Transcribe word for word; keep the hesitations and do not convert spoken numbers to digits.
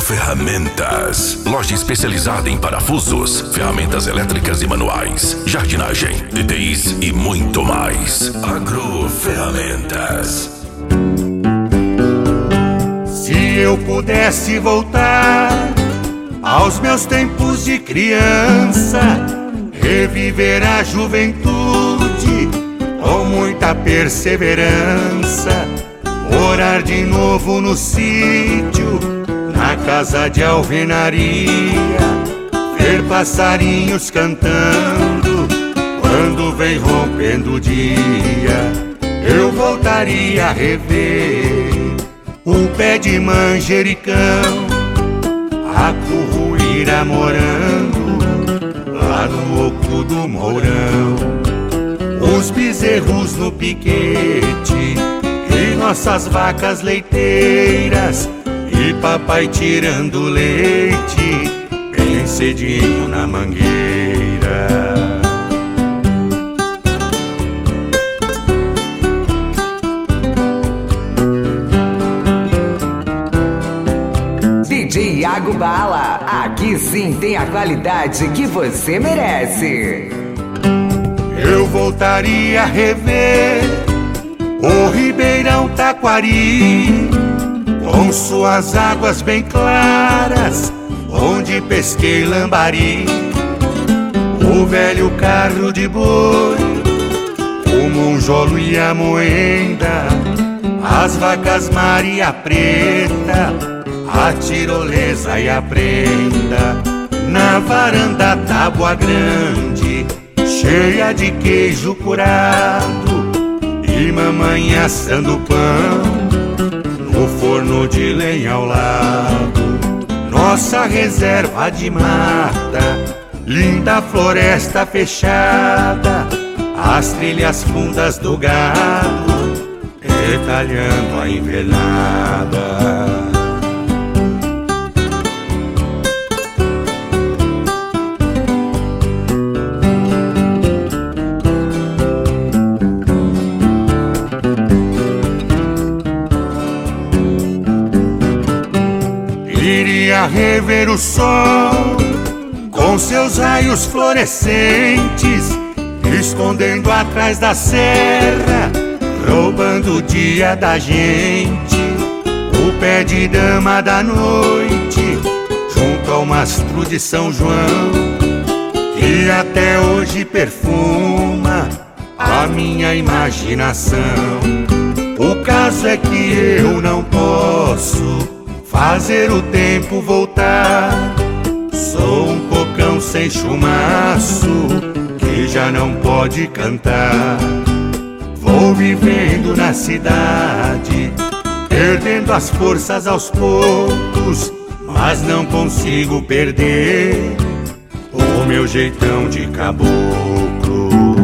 Agroferramentas, loja especializada em parafusos, ferramentas elétricas e manuais, jardinagem, D T Is e muito mais. Agroferramentas. Se eu pudesse voltar aos meus tempos de criança, reviver a juventude com muita perseverança, morar de novo no sítio, na casa de alvenaria, ver passarinhos cantando quando vem rompendo o dia. Eu voltaria a rever um pé de manjericão, a curruíra morando lá no oco do mourão, os bezerros no piquete e nossas vacas leiteiras, e papai tirando leite bem cedinho na mangueira. D J Iago Bala, aqui sim tem a qualidade que você merece. Eu voltaria a rever o Ribeirão Taquari, com suas águas bem claras, onde pesquei lambari, o velho carro de boi, o monjolo e a moenda, as vacas Maria Preta, a tirolesa e a prenda, na varanda tábua grande, cheia de queijo curado, e mamãe assando pão no forno de lenha ao lado. Nossa reserva de mata, linda floresta fechada, as trilhas fundas do gado, retalhando a invernada. Iria rever o sol com seus raios fluorescentes, escondendo atrás da serra, roubando o dia da gente. O pé de dama da noite, junto ao mastro de São João, que até hoje perfuma a minha imaginação. O caso é que eu não posso fazer o tempo voltar. Sou um cocão sem chumaço que já não pode cantar. Vou vivendo na cidade, perdendo as forças aos poucos, mas não consigo perder o meu jeitão de caboclo.